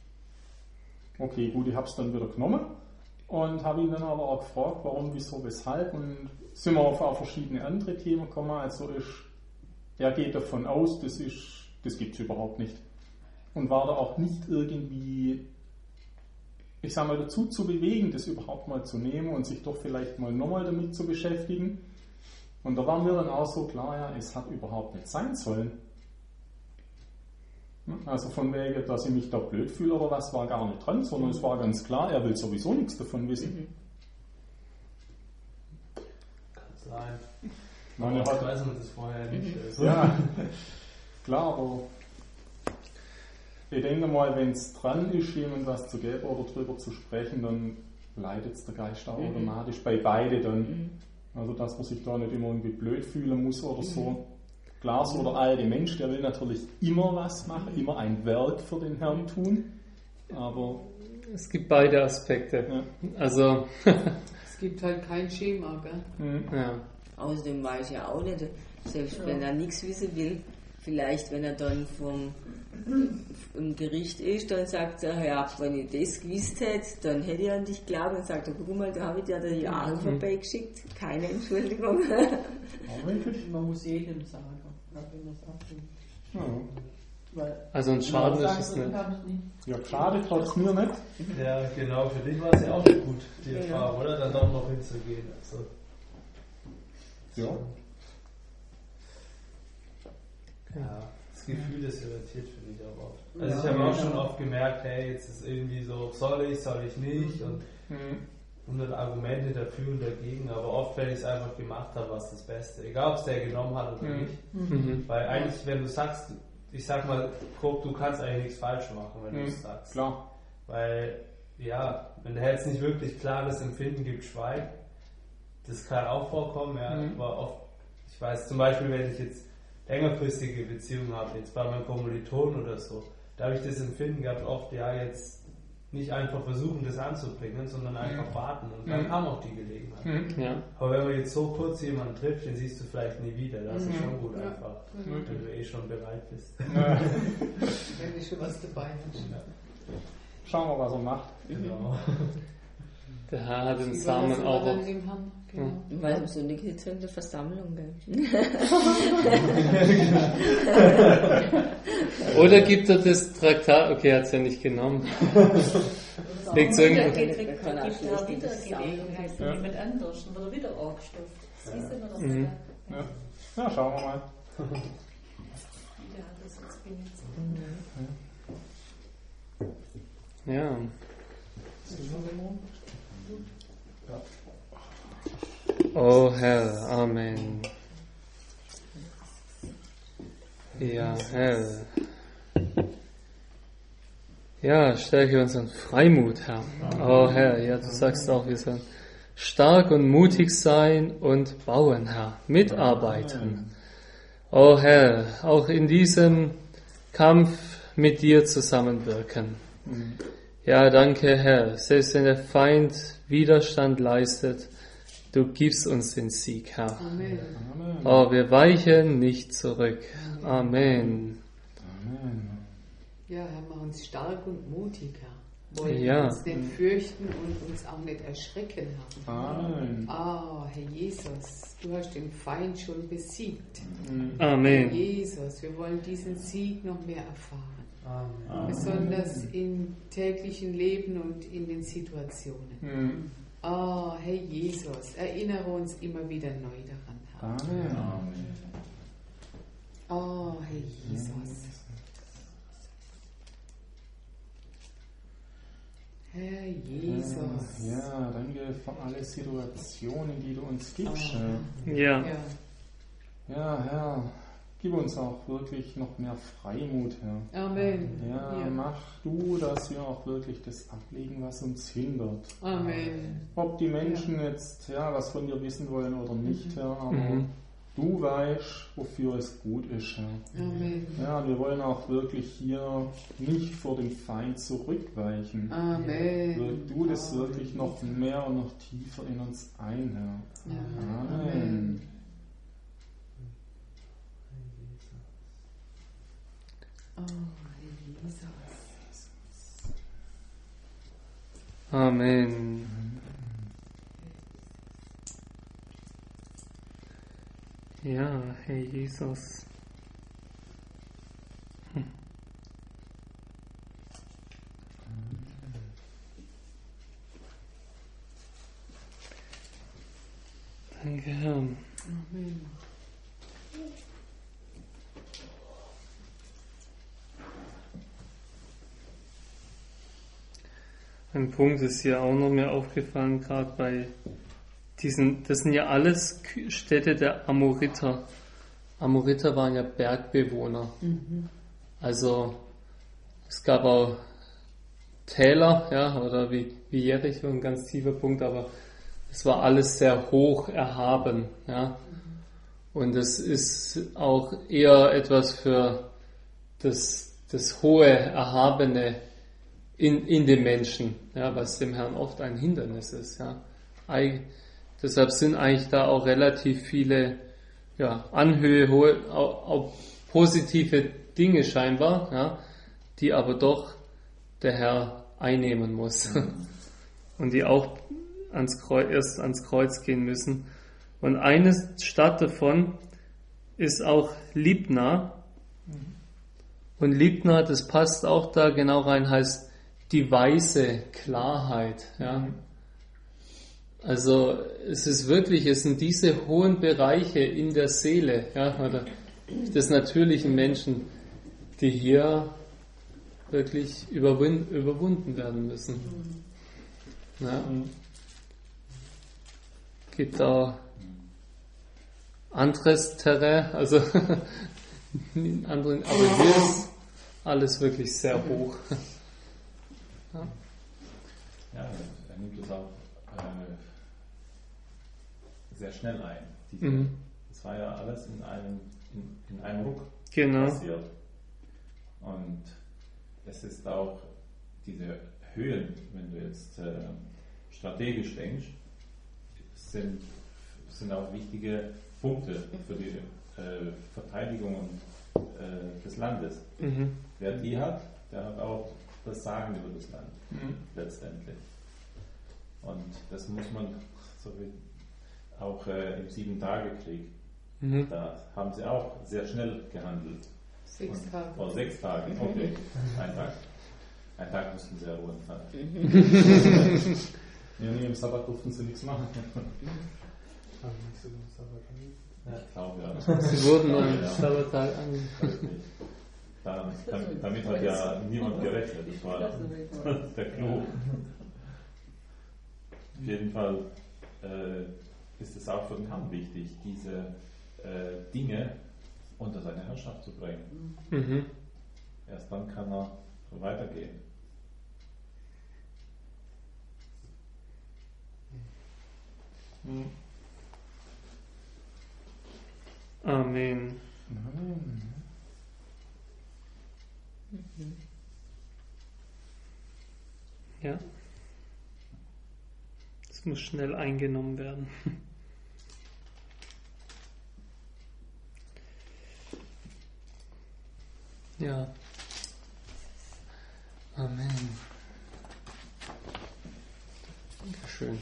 Okay, gut, ich habe es dann wieder genommen und habe ihn dann aber auch gefragt, warum, wieso, weshalb und sind wir auf auch verschiedene andere Themen gekommen. Also ist, er geht davon aus, das ist, das gibt es überhaupt nicht. Und war da auch nicht irgendwie, ich sag mal, dazu zu bewegen, das überhaupt mal zu nehmen und sich doch vielleicht mal nochmal damit zu beschäftigen. Und da war mir dann auch so klar, ja, es hat überhaupt nicht sein sollen. Also von wegen, dass ich mich da blöd fühle oder was, war gar nicht dran, sondern es war ganz klar, er will sowieso nichts davon wissen. Kann sein. Nein, er hat, weiß man das vorher nicht. Also. Ja, klar, aber ich denke mal, wenn es dran ist, jemand was zu geben oder drüber zu sprechen, dann leidet es der Geist auch mhm. automatisch bei beide dann. Mhm. Also dass man sich da nicht immer irgendwie blöd fühlen muss oder so. Mhm. Klar, so der alte Mensch, der will natürlich immer was machen, immer ein Werk für den Herrn tun, aber es gibt beide Aspekte. Ja. Also es gibt halt kein Schema, gell? Mhm. Ja. Außerdem weiß ich ja auch nicht, selbst ja. wenn er nichts wissen will, vielleicht wenn er dann vom im Gericht ist, dann sagt er, ja, wenn ich das gewusst hätte, dann hätte ich an dich geglaubt und sagt er, guck mal, da habe ich dir die Jahre mhm. vorbeigeschickt, keine Entschuldigung. Man muss jedem sagen, wenn man es abnimmt. Ja. Also ein Schaden ist es nicht. Ja, geschadet hat es mir nicht. Ja, genau, für dich war es ja auch gut, die Erfahrung, oder? Dann doch noch hinzugehen. Also. Ja. Ja, das Gefühl ist irritiert für mich aber oft. Also ich habe auch schon oft gemerkt, hey, jetzt ist irgendwie so, soll ich, soll ich nicht und Mhm. hundert Argumente dafür und dagegen, aber oft, wenn ich es einfach gemacht habe, war es das Beste. Egal, ob es der genommen hat oder Mhm. nicht. Mhm. Weil eigentlich, wenn du sagst, ich sag mal, grob, du kannst eigentlich nichts falsch machen, wenn Mhm. du es sagst. Klar. Weil, ja, wenn der jetzt nicht wirklich klares Empfinden gibt, schweigt, das kann auch vorkommen, ja, Mhm. aber oft, ich weiß zum Beispiel, wenn ich jetzt längerfristige Beziehungen habe, jetzt bei meinem Kommilitonen oder so, da habe ich das Empfinden gehabt, oft ja jetzt nicht einfach versuchen, das anzubringen, sondern einfach mhm. warten und dann mhm. kam auch die Gelegenheit. Mhm. Ja. Aber wenn man jetzt so kurz jemanden trifft, den siehst du vielleicht nie wieder, das ist Mhm. schon gut Ja. einfach, Mhm. wenn du eh schon bereit bist. Ja. Wenn du schon was dabei hast. Ja. Schauen wir, was er macht. Genau. Der Herr hat den Überlassen Samen wir auch. dann dem Herrn. Genau. Weil am Sonntag ist eine Versammlung, gell? Oder gibt er das Traktat? Okay, er hat es ja nicht genommen. Liegt so Wieder irgendwo. gibt er wieder Gelegenheit für Ja. jemand anders und wird er wieder angestopft. Das wissen wir doch Mhm. nicht. Ja. Ja, schauen wir mal. Wieder hat das jetzt benutzt. Ja. Oh Herr, Amen. Ja, Herr. Ja, stärke unseren Freimut, Herr. Oh Herr, ja, du sagst auch, wir sollen stark und mutig sein und bauen, Herr. Mitarbeiten. Oh Herr, auch in diesem Kampf mit dir zusammenwirken. Ja, danke, Herr. Selbst wenn der Feind Widerstand leistet, du gibst uns den Sieg, Herr. Amen. Oh, wir weichen nicht zurück. Amen. Amen. Ja, Herr, mach uns stark und mutig, Herr. Wollen Ja. uns nicht fürchten und uns auch nicht erschrecken, Herr. Amen. Ah, Herr Jesus, du hast den Feind schon besiegt. Amen. Jesus, wir wollen diesen Sieg noch mehr erfahren. Amen. Besonders im täglichen Leben und in den Situationen. Mhm. Ah, Herr Jesus, erinnere uns immer wieder neu daran, Herr. Amen. Amen. Ah, Herr Jesus. Herr Jesus. Ja, danke für alle Situationen, die du uns gibst. Ah. Ja. Ja. Ja, Herr, gib uns auch wirklich noch mehr Freimut, Herr. Amen. Ja, Ja. mach du, dass wir auch wirklich das ablegen, was uns hindert. Amen. Ob die Menschen jetzt ja was von dir wissen wollen oder nicht, Herr, aber Mhm. du weißt, wofür es gut ist, Herr. Amen. Ja, wir wollen auch wirklich hier nicht vor dem Feind zurückweichen. Amen. Wirk du das wirklich noch mehr und noch tiefer in uns ein, Herr. Ja. Amen. Oh, Herr Jesus. Amen. Ja, Herr Jesus. Hm. Danke, Herr. Amen. Ein Punkt ist hier auch noch mir aufgefallen, gerade bei diesen, das sind ja alles Kü- Städte der Amoriter. Amoriter waren ja Bergbewohner. Mhm. Also es gab auch Täler, ja, oder wie, wie Jericho, ein ganz tiefer Punkt, aber es war alles sehr hoch erhaben, ja. Und es ist auch eher etwas für das, das hohe, erhabene in, in dem Menschen, ja, was dem Herrn oft ein Hindernis ist, ja. Eig- deshalb sind eigentlich da auch relativ viele, ja, Anhöhe, hohe, auch, auch positive Dinge scheinbar, ja, die aber doch der Herr einnehmen muss und die auch ans Kreuz, erst ans Kreuz gehen müssen. Und eine Stadt davon ist auch Libna. Und Libna, das passt auch da genau rein, heißt die weise Klarheit. Ja. Also es ist wirklich, es sind diese hohen Bereiche in der Seele, ja, oder des natürlichen Menschen, die hier wirklich überwin- überwunden werden müssen. Ja. Gibt auch anderes Terrain, also in anderen, aber hier ist alles wirklich sehr hoch. Ja. Ja, er nimmt es auch äh, sehr schnell ein, diese Mhm. das war ja alles in einem, in, in einem Ruck Genau. passiert. Und es ist auch diese Höhen, wenn du jetzt äh, strategisch denkst, sind, sind auch wichtige Punkte für die äh, Verteidigung und, äh, des Landes. Mhm. Wer die hat, der hat auch das Sagen über das Land Mhm. letztendlich. Und das muss man, so wie auch äh, im Sieben-Tage-Krieg, Mhm. da haben sie auch sehr schnell gehandelt. Sechs Und- Tage. Oh, sechs Tage, okay. Ein Tag. Ein Tag mussten sie erholen. Ja, nee, im Sabbat durften sie nichts machen. Haben nicht so den Sabbat angefangen. Ich glaube, ja. Sie wurden am Ja. Sabbattag an. Richtig. Da, damit, damit hat ja niemand gerechnet. Das war der Clou. Auf jeden Fall äh, ist es auch für den Herrn wichtig, diese äh, Dinge unter seine Herrschaft zu bringen. Mhm. Erst dann kann er weitergehen. Mhm. Amen. Ja. Es muss schnell eingenommen werden. Ja. Amen. Dankeschön.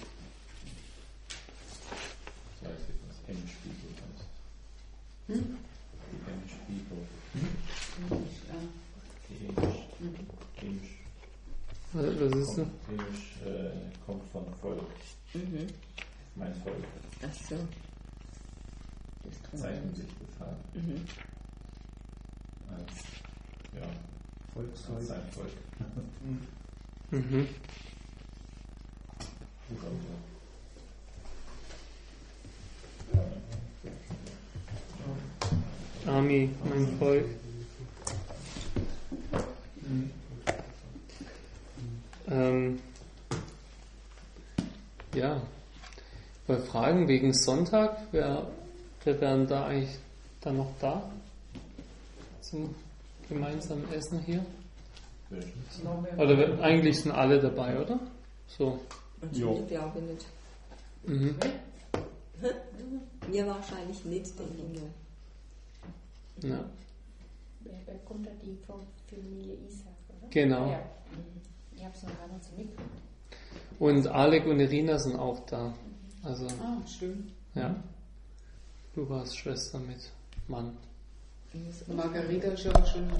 Das heißt, das Endspiegel heißt. Hm? Die Endspiegel. Ja. Die Englisch. Englisch. Was was ist das? Kommt, Englisch äh, kommt von Volk. Mhm. Mein Volk. Ach so. Das Zeichnet sich das halt Mhm. als, ja, Volksvolk. als sein Volk. Mhm. Ami, mein Volk. Ähm, ja, bei Fragen wegen Sonntag, wer, wer wären da eigentlich dann noch da? Zum gemeinsamen Essen hier? Oder wer- eigentlich sind alle dabei, oder? So. Und Jo. ich glaube nicht. Mhm. Mir wahrscheinlich nicht, denke ich. Ja, Wer, wer kommt da die von Familie Isaac, oder? genau. Ja. Mhm. Ich habe es noch gar nicht so mitgekriegt. Und Alec und Irina sind auch da. Also, Ah, schön. ja. Du warst Schwester mit Mann. Margarita ist ja auch schon